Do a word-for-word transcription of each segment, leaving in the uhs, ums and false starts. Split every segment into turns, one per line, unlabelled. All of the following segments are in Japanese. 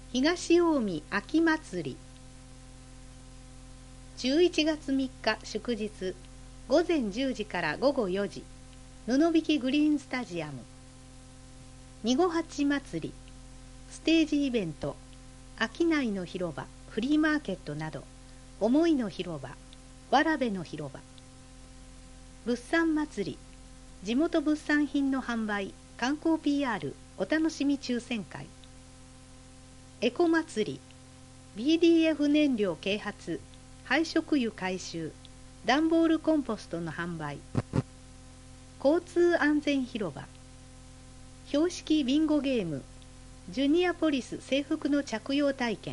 東近江秋祭り。じゅういちがつみっか祝日、午前じゅうじから午後よじ、布引グリーンスタジアム。にごはち祭り、ステージイベント、商いの広場、フリーマーケットなど、思いの広場、わらべの広場。物産祭り、地元物産品の販売、観光 ピーアール、お楽しみ抽選会。エコ祭り、ビーディーエフ 燃料啓発、廃食油回収、段ボールコンポストの販売。交通安全広場、標識ビンゴゲーム、ジュニアポリス制服の着用体験。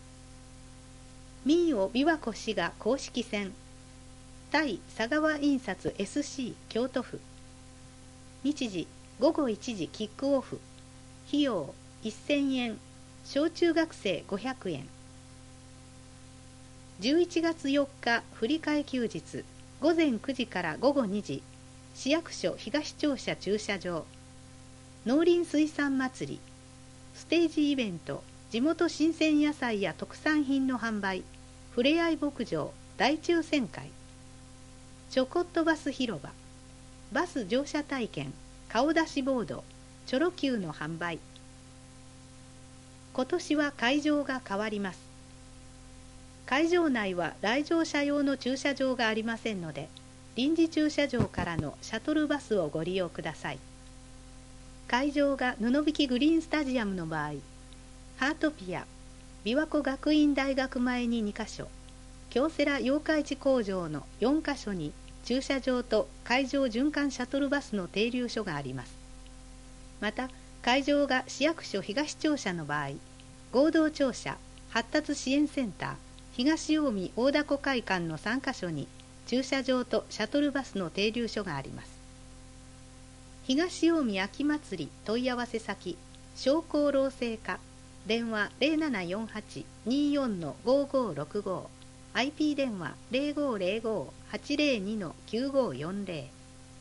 ミーオ琵琶湖滋賀公式戦、対佐川印刷 エスシー 京都府。日時ごごいちじキックオフ。費用せんえん、小中学生ごひゃくえん。じゅういちがつよっか振り替え休日、ごぜんくじからごごにじ、市役所東庁舎駐車場。農林水産祭り、ステージイベント、地元新鮮野菜や特産品の販売、ふれあい牧場大抽選会。ちょこっとバス広場、バス乗車体験、顔出しボード、チョロ Q の販売。今年は会場が変わります。会場内は来場者用の駐車場がありませんので、臨時駐車場からのシャトルバスをご利用ください。会場が布引グリーンスタジアムの場合、ハートピア、琵琶湖学院大学前ににかしょ、京セラ八日市工場のよんかしょに駐車場と会場循環シャトルバスの停留所があります。また、会場が市役所東庁舎の場合、合同庁舎、発達支援センター、東近江大凧会館のさんかしょに駐車場とシャトルバスの停留所があります。東近江秋祭り問い合わせ先、商工労政課、電話 ゼロななよんはち にーよん ごーごーろくご、アイピー 電話 ゼロごーゼロごー はちゼロに きゅうごーよんゼ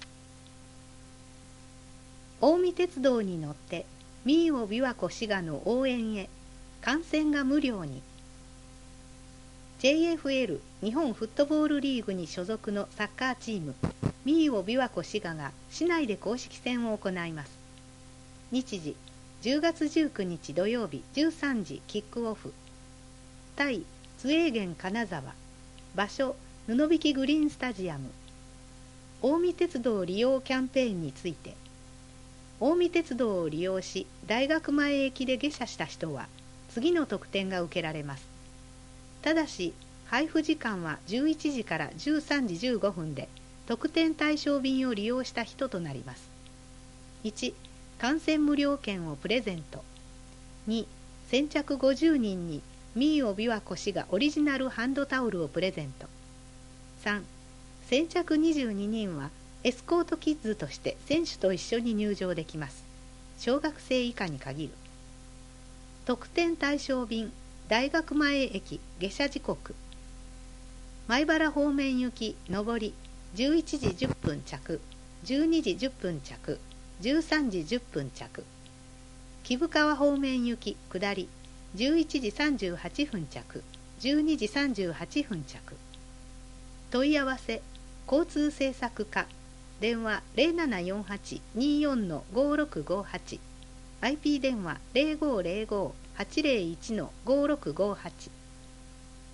ロ。近江鉄道に乗ってミーオ琵琶湖滋賀の応援へ、観戦が無料に。 ジェイエフエル 日本フットボールリーグに所属のサッカーチームミーオ琵琶湖滋賀が市内で公式戦を行います。日時じゅうがつじゅうくにち土曜日じゅうさんじキックオフ。対津永源金沢。場所布引グリーンスタジアム。近江鉄道利用キャンペーンについて、近江鉄道を利用し大学前駅で下車した人は次の特典が受けられます。ただし配布時間はじゅういちじからじゅうさんじじゅうごふんで、特典対象便を利用した人となります。いち、観戦無料券をプレゼント。に、先着ごじゅうにんにミーオ琵琶湖滋賀オリジナルハンドタオルをプレゼント。さん、先着にじゅうににんはエスコートキッズとして選手と一緒に入場できます。小学生以下に限る。特典対象便、大学前駅下車時刻。米原方面行き上りじゅういちじじゅっぷん着、じゅうにじじゅっぷん着、じゅうさんじじゅっぷん着。貴生川方面行き下りじゅういちじさんじゅうはっぷん着、じゅうにじさんじゅうはっぷん着。問い合わせ交通政策課、電話 ゼロななよんはち にーよん ごーろくごーはち、アイピー 電話 ゼロごーゼロごー はちゼロいち ごーろくごーはち。